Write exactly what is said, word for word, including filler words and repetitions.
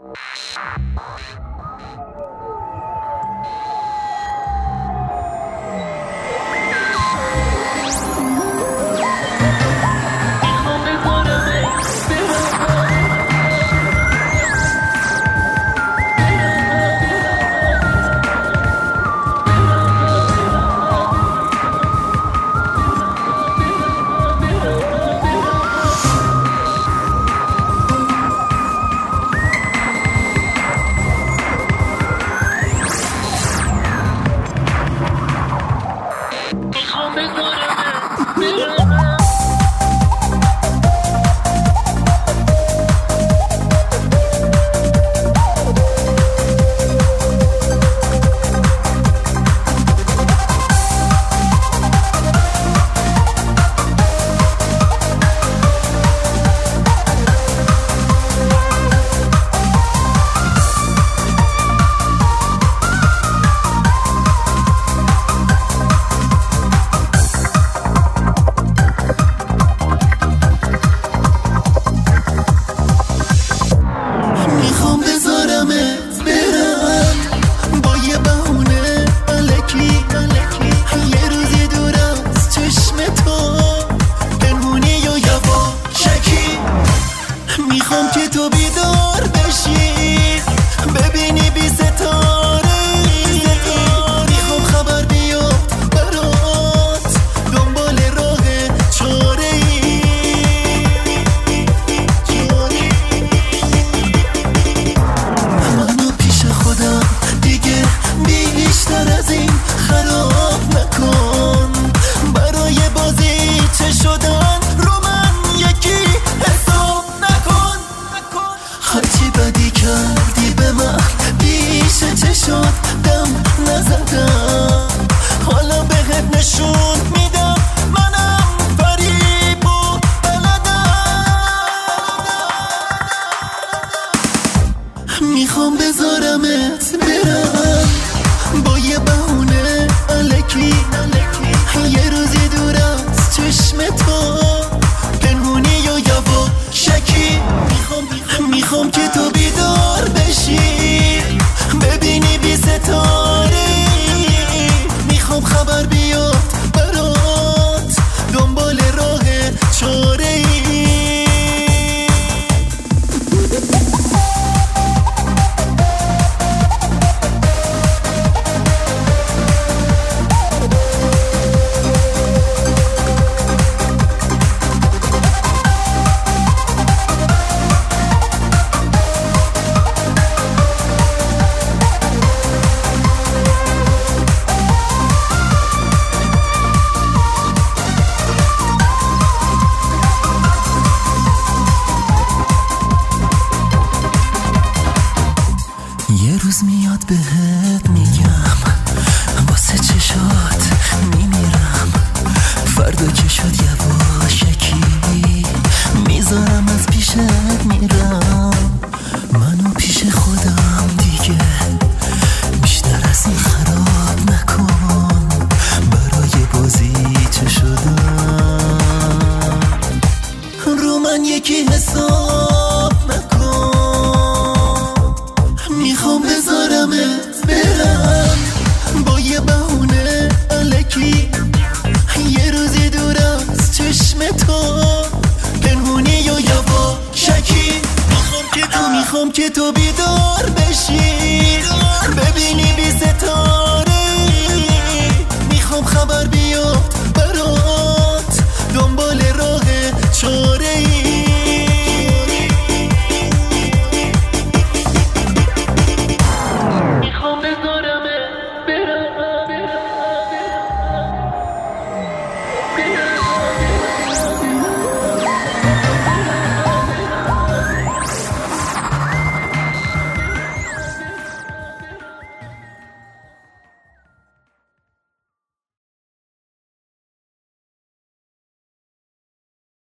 میخوام بذارمت برم با یه بهونه الکی، یه روزی دور از چشم تو پنهونی یا یواشکی. میخوام میخوام که تو بیدار بشی ببینی بی ستاره، میخوام خبر بیاد برات دنبال راه چاره ای. یه روز میاد بهت میگم واسه چشات میمیرم، فردا که شد یواشکی میذارم از پیشت میرم. منو پیش خودم دیگه بیشتر از این خراب نکن، برای بازی چه شدم رو من یکی حساب نکن. میخوام بذارمت برم با یه بهونه الکی، یه روزی دور از چشم تو پنهونی یا یواشکی. میخوام که تو میخوام که تو بیدار بشی